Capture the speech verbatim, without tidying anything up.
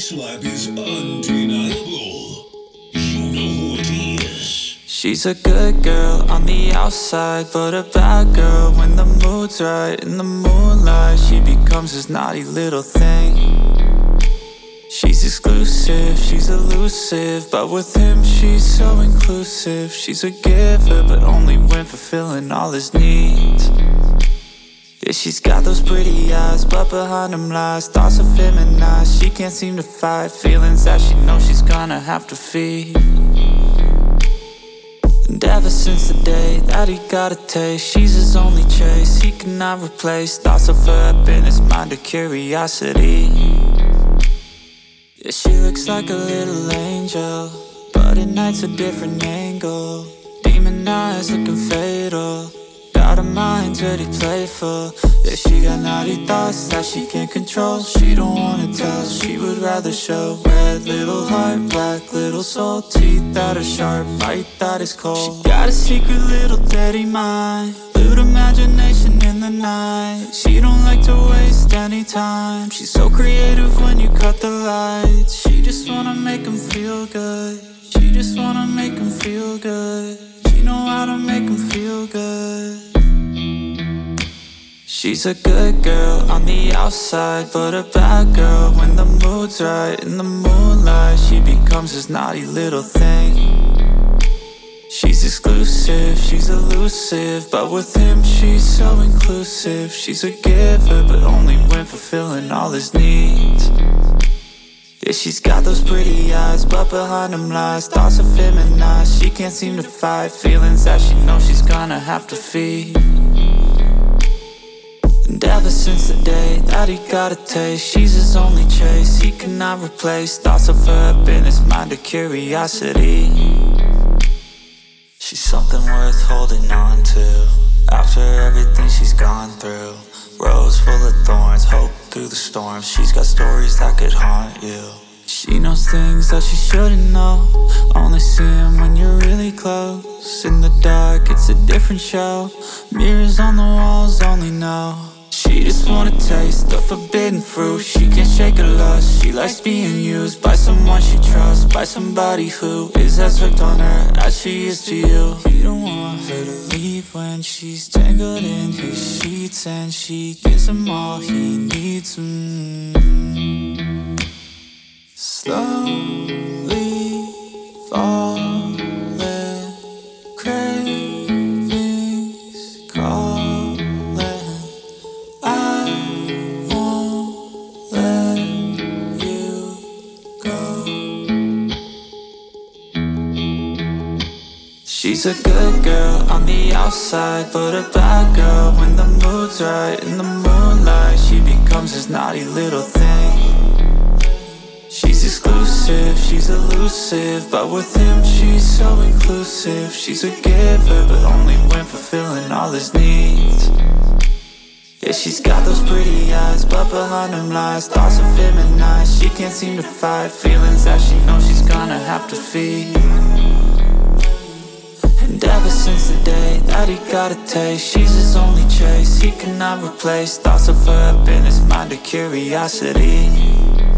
swag is undeniable. You know who it is. She's a good girl on the outside, but a bad girl when the mood's right. In the moonlight, she becomes this naughty little thing. She's exclusive, she's elusive, but with him she's so inclusive. She's a giver, but only when fulfilling all his needs. Yeah, she's got those pretty eyes, but behind them lies thoughts of feminized. She can't seem to fight feelings that she knows she's gonna have to feed. And ever since the day that he got a taste, she's his only chase. He cannot replace thoughts of her up in his mind of curiosity. Yeah, she looks like a little angel, but at night's a different angle. Demon eyes looking fatal, got her mind dirty playful. Yeah, she got naughty thoughts that she can't control. She don't wanna tell, she would rather show. Red little heart, black little soul, teeth that are sharp, bite that is cold. She got a secret little dirty mind, lewd imagination in the night. She don't like to waste any time. She's so creative when you cut the lights. She just wanna make him feel good. She just wanna make him feel good. She know how to make him feel good. She's a good girl on the outside, but a bad girl when the mood's right. In the moonlight, she becomes this naughty little thing. She's exclusive, she's elusive, but with him she's so inclusive. She's a giver, but only when fulfilling all his needs. Yeah, she's got those pretty eyes, but behind them lies thoughts of feminized. She can't seem to fight feelings that she knows she's gonna have to feed. And ever since the day that he got a taste, she's his only chase. He cannot replace thoughts of her up in his mind of curiosity. She's something worth holding on to after everything she's gone through. Rose full of thorns, hope through the storm. She's got stories that could haunt you. She knows things that she shouldn't know, only see them when you're really close. In the dark, it's a different show. Mirrors on the walls only know. She just wanna taste the forbidden fruit. She can't shake her lust. She likes being used by someone she trusts, by somebody who is as hooked on her as she is to you. You don't want her to leave when she's tangled in his sheets, and she gives him all he needs. mm. Slowly falling, cravings calling. I won't let you go. She's a good girl on the outside, but a bad girl when the mood's right. In the moonlight, she becomes this naughty little thing. She's exclusive, she's elusive, but with him she's so inclusive. She's a giver, but only when fulfilling all his needs. Yeah, she's got those pretty eyes, but behind them lies thoughts of feminized. She can't seem to fight feelings that she knows she's gonna have to feed. And ever since the day that he got a taste, she's his only chase. He cannot replace thoughts of her up in his mind of curiosity.